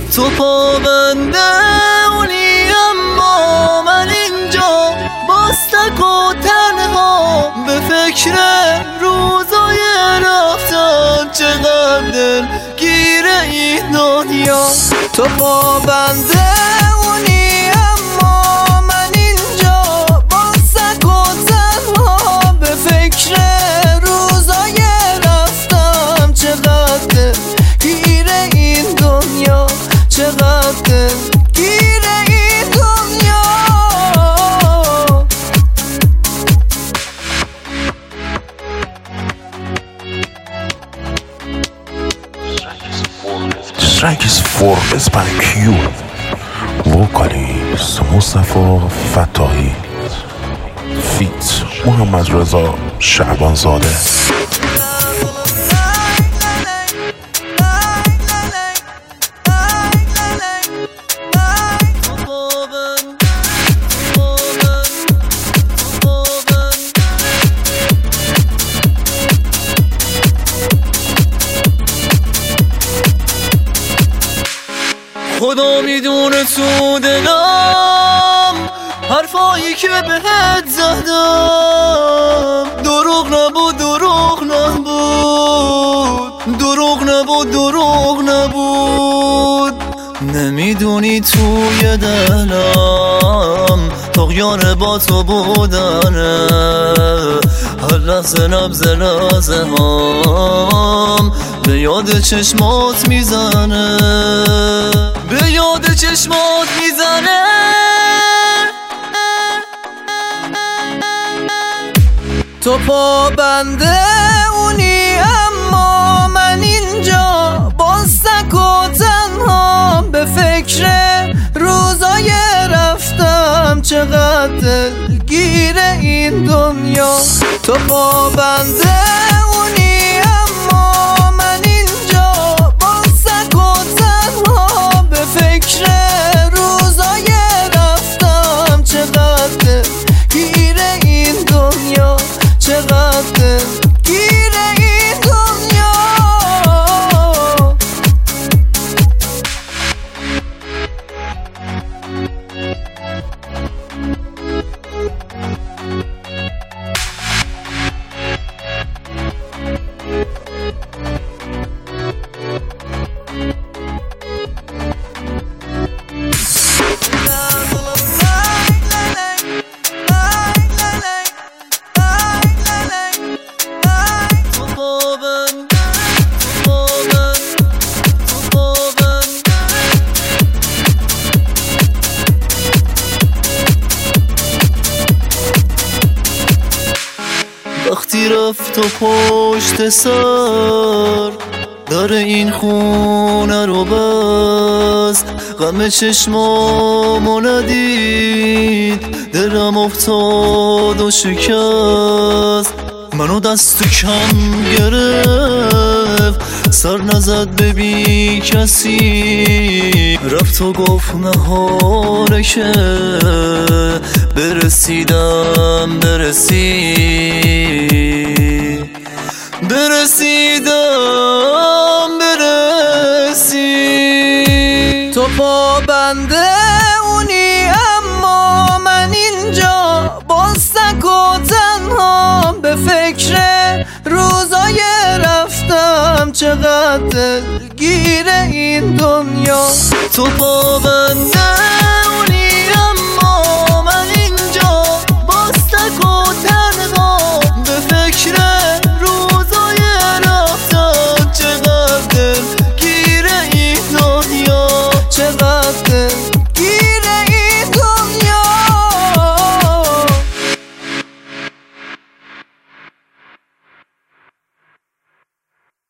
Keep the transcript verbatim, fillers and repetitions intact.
تو پابنده اونی اما من اینجا باز تک و تنها به فکر روزای رفتن، چقدر دل گیر این دنیا. تو پابنده اونی اما من اینجا باز تک و تنها به فکر روزای رفتم، چقدر دل گیر این دنیا، چقدر دل گیر این دنیا. Strike is Forbes by Q. وکالیست مصطفی فتاحی فیت محمد رضا شعبانزاده. خدا میدونه تو دلم حرفایی که بهت زدم دروغ نبود، دروغ نبود، دروغ نبود، دروغ نبود. نمیدونی توی دلم طغیان با تو بودنه، هر لحظه نبض لحظه هم به یاد چشمات میزنه، به یاد چشمات میزنه. تو پابنده اونی اما من اینجا باز تک و تنها به فکر روزای رفتم، چقدر گیر این دنیا. تو پابنده اونی اما من اینجا باز تک و تنها به فکر روزای رفتم، چقدر گیر این دنیا، چقدر گیر این دنیا. وقتی رفت و پشت سر در این خونه رو بست، غم چشمامو ندید، دلم افتاد و شکست. منو دست کم گرفت، سر نزد به بی کسی، رفت و گفت نهاره که برسیدم برسی برسیدم برسی. تو پابنده اونی اما من اینجا باز تک و تنها به فکر روزای رفتم، چقدر گیر این دنیا. تو پابنده